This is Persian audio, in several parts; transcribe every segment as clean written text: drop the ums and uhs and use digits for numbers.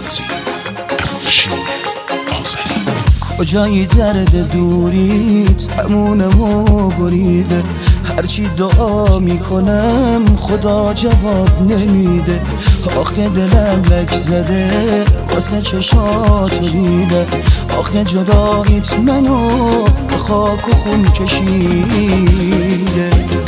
تنظیم افشین آذری. کجایی درد دوریت تمونم و بریده، هرچی دعا میکنم خدا جواب نمیده. آخه دلم لک زده واسه چشاتو دیده، آخه جداییت منو به خاک و خون کشیده.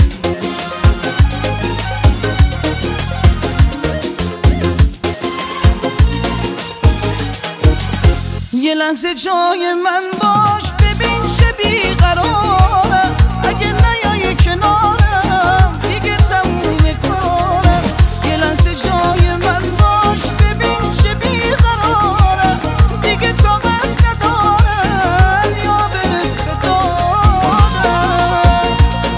یه لحظه جای من باش، ببین چه بیقراره، اگه نیای کنارم دیگه تموم کارم. یه لحظه جای من باش، ببین چه بیقراره، دیگه طاقت ندارم یا برس به دادم.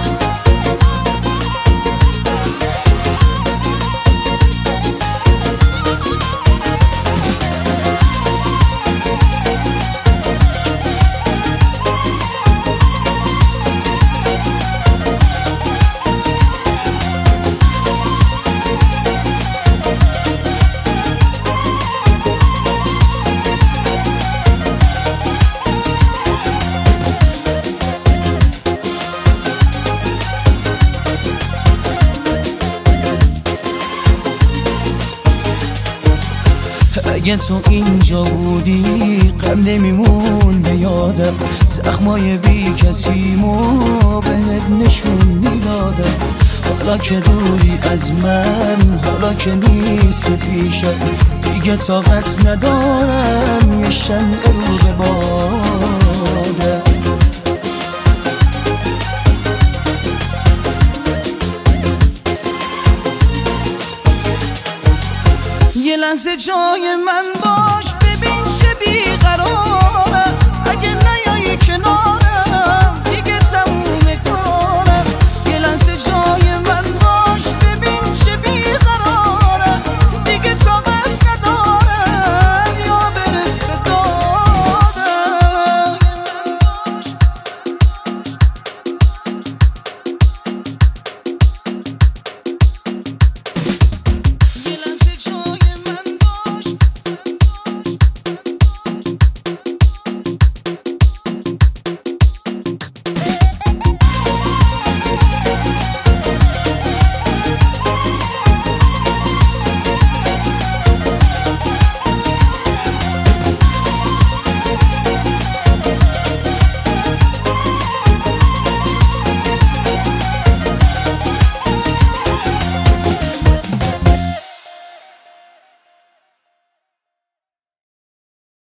اگه تو اینجا بودی غم نمیمون به یادم، زخمای بی کسیمو بهت نشون میدادم. حالا که دوری از من، حالا که نیست پیشم، دیگه طاقت ندارم یه شمع رو به بادم. یه لحظه جای من باش،